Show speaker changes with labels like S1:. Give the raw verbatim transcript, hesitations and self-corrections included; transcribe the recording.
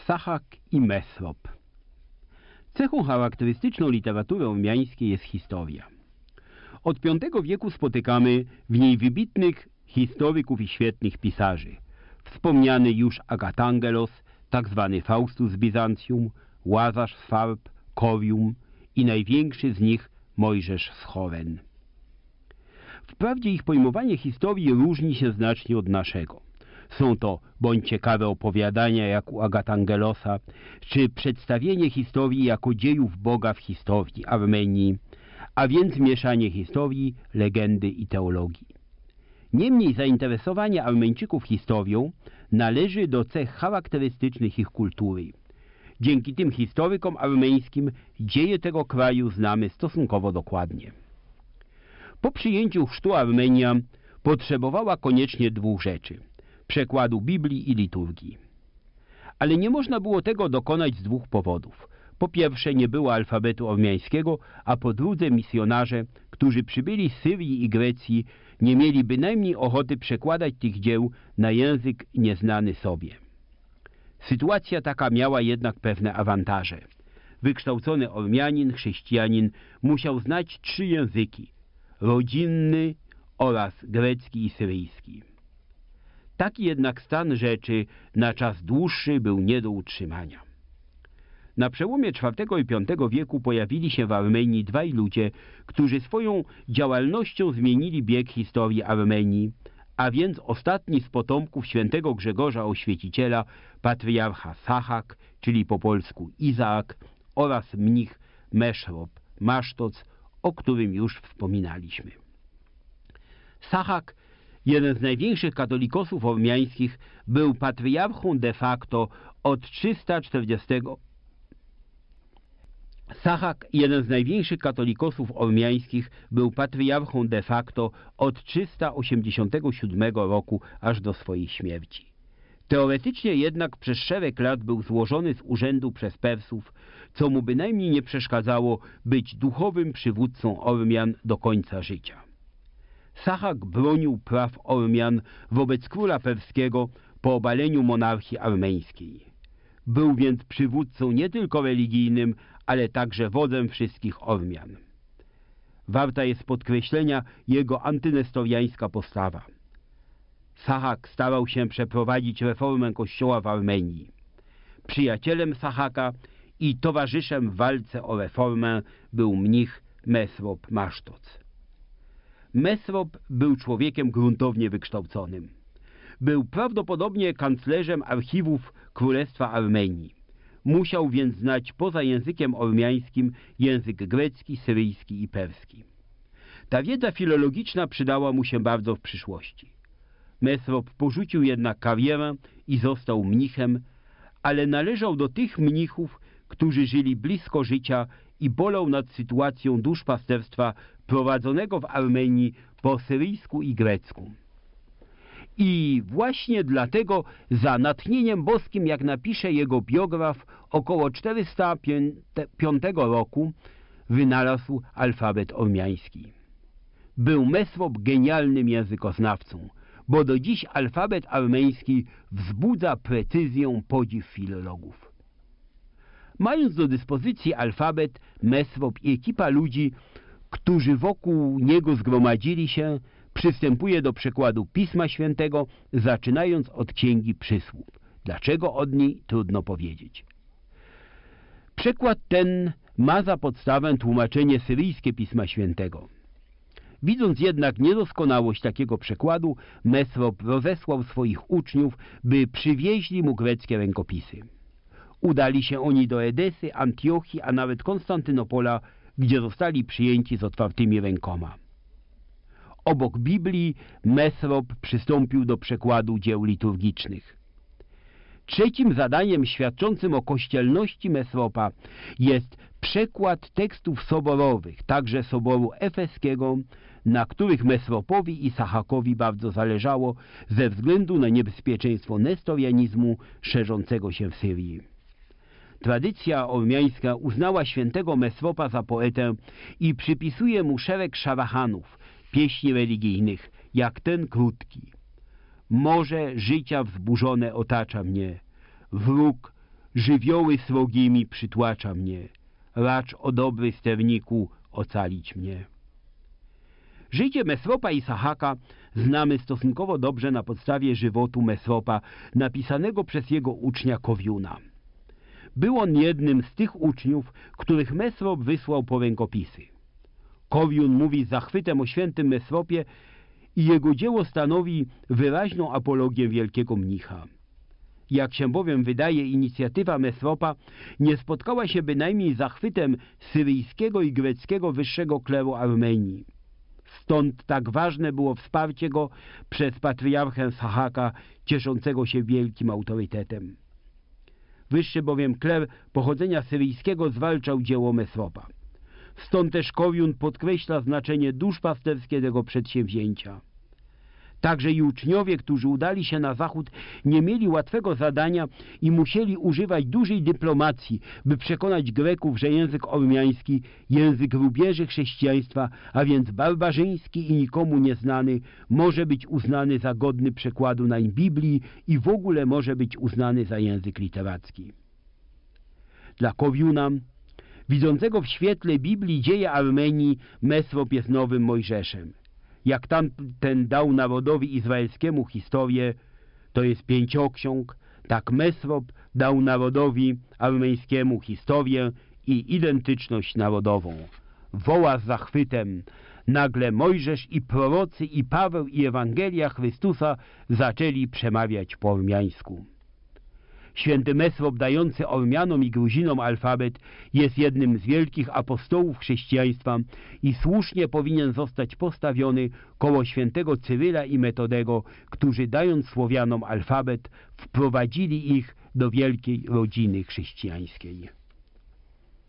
S1: Sahak i Mesrop. Cechą charakterystyczną literatury ormiańskiej jest historia. Od piątego wieku spotykamy w niej wybitnych historyków i świetnych pisarzy. Wspomniany już Agatangelos, tak zwany Faustus z Bizancjum, Łazarz z Farb, Corium i największy z nich Mojżesz z Choren. Wprawdzie ich pojmowanie historii różni się znacznie od naszego. Są to bądź ciekawe opowiadania jak u Agatangelosa, czy przedstawienie historii jako dziejów Boga w historii Armenii, a więc mieszanie historii, legendy i teologii. Niemniej zainteresowanie Armeńczyków historią należy do cech charakterystycznych ich kultury. Dzięki tym historykom armeńskim dzieje tego kraju znamy stosunkowo dokładnie. Po przyjęciu chrztu Armenia potrzebowała koniecznie dwóch rzeczy – przekładu Biblii i liturgii. Ale nie można było tego dokonać z dwóch powodów. Po pierwsze, nie było alfabetu ormiańskiego, a po drugie misjonarze, którzy przybyli z Syrii i Grecji, nie mieli bynajmniej ochoty przekładać tych dzieł na język nieznany sobie. Sytuacja taka miała jednak pewne awantaże. Wykształcony Ormianin, chrześcijanin musiał znać trzy języki – rodzinny oraz grecki i syryjski. Taki jednak stan rzeczy na czas dłuższy był nie do utrzymania. Na przełomie czwartego i piątego wieku pojawili się w Armenii dwaj ludzie, którzy swoją działalnością zmienili bieg historii Armenii, a więc ostatni z potomków świętego Grzegorza Oświeciciela, patriarcha Sahak, czyli po polsku Izaak, oraz mnich Mesrop, Masztoc, o którym już wspominaliśmy. Sahak, jeden z największych katolikosów ormiańskich, był patriarchą de facto od trzysta czterdziestego. Sahak, jeden z największych katolikosów ormiańskich, był patriarchą de facto od trzysta osiemdziesiątego siódmego roku aż do swojej śmierci. Teoretycznie jednak przez szereg lat był złożony z urzędu przez Persów, co mu bynajmniej nie przeszkadzało być duchowym przywódcą Ormian do końca życia. Sahak bronił praw Ormian wobec króla perskiego po obaleniu monarchii armeńskiej. Był więc przywódcą nie tylko religijnym, ale także wodzem wszystkich Ormian. Warta jest podkreślenia jego antynestoriańska postawa. Sahak starał się przeprowadzić reformę kościoła w Armenii. Przyjacielem Sahaka i towarzyszem w walce o reformę był mnich Mesrop Masztoc. Mesrop był człowiekiem gruntownie wykształconym. Był prawdopodobnie kanclerzem archiwów Królestwa Armenii. Musiał więc znać poza językiem ormiańskim język grecki, syryjski i perski. Ta wiedza filologiczna przydała mu się bardzo w przyszłości. Mesrop porzucił jednak karierę i został mnichem, ale należał do tych mnichów, którzy żyli blisko życia i bolał nad sytuacją duszpasterstwa prowadzonego w Armenii po syryjsku i grecku. I właśnie dlatego za natchnieniem boskim, jak napisze jego biograf, około czterysta piątego roku wynalazł alfabet ormiański. Był Mesrop genialnym językoznawcą, bo do dziś alfabet armeński wzbudza precyzją podziw filologów. Mając do dyspozycji alfabet, Mesrop i ekipa ludzi, którzy wokół niego zgromadzili się, przystępuje do przekładu Pisma Świętego, zaczynając od Księgi Przysłów. Dlaczego od niej, trudno powiedzieć. Przekład ten ma za podstawę tłumaczenie syryjskie Pisma Świętego. Widząc jednak niedoskonałość takiego przekładu, Mesrop rozesłał swoich uczniów, by przywieźli mu greckie rękopisy. Udali się oni do Edesy, Antiochii, a nawet Konstantynopola, gdzie zostali przyjęci z otwartymi rękoma. Obok Biblii Mesrop przystąpił do przekładu dzieł liturgicznych. Trzecim zadaniem świadczącym o kościelności Mesropa jest przekład tekstów soborowych, także soboru efeskiego, na których Mesropowi i Sahakowi bardzo zależało ze względu na niebezpieczeństwo nestorianizmu szerzącego się w Syrii. Tradycja ormiańska uznała świętego Mesropa za poetę i przypisuje mu szereg szarachanów, pieśni religijnych, jak ten krótki. Morze życia wzburzone otacza mnie, wróg żywioły srogimi przytłacza mnie, racz o dobry sterniku ocalić mnie. Życie Mesropa i Sahaka znamy stosunkowo dobrze na podstawie żywotu Mesropa napisanego przez jego ucznia Kowiuna. Był on jednym z tych uczniów, których Mesrop wysłał po rękopisy. Kowiun mówi z zachwytem o świętym Mesropie i jego dzieło stanowi wyraźną apologię wielkiego mnicha. Jak się bowiem wydaje, inicjatywa Mesropa nie spotkała się bynajmniej z zachwytem syryjskiego i greckiego wyższego kleru Armenii. Stąd tak ważne było wsparcie go przez patriarchę Sahaka, cieszącego się wielkim autorytetem. Wyższy bowiem kler pochodzenia syryjskiego zwalczał dzieło Mesropa. Stąd też Kowiun podkreśla znaczenie duszpasterskie tego przedsięwzięcia. Także i uczniowie, którzy udali się na zachód, nie mieli łatwego zadania i musieli używać dużej dyplomacji, by przekonać Greków, że język ormiański, język rubieży chrześcijaństwa, a więc barbarzyński i nikomu nieznany, może być uznany za godny przekładu nań Biblii i w ogóle może być uznany za język literacki. Dla Kowiuna, widzącego w świetle Biblii dzieje Armenii, Mesrop jest nowym Mojżeszem. Jak tamten dał narodowi izraelskiemu historię, to jest pięcioksiąg, tak Mesrop dał narodowi armeńskiemu historię i identyczność narodową. Woła z zachwytem: nagle Mojżesz i prorocy i Paweł i Ewangelia Chrystusa zaczęli przemawiać po ormiańsku. Święty Mesrop, dający Ormianom i Gruzinom alfabet, jest jednym z wielkich apostołów chrześcijaństwa i słusznie powinien zostać postawiony koło świętego Cyryla i Metodego, którzy, dając Słowianom alfabet, wprowadzili ich do wielkiej rodziny chrześcijańskiej.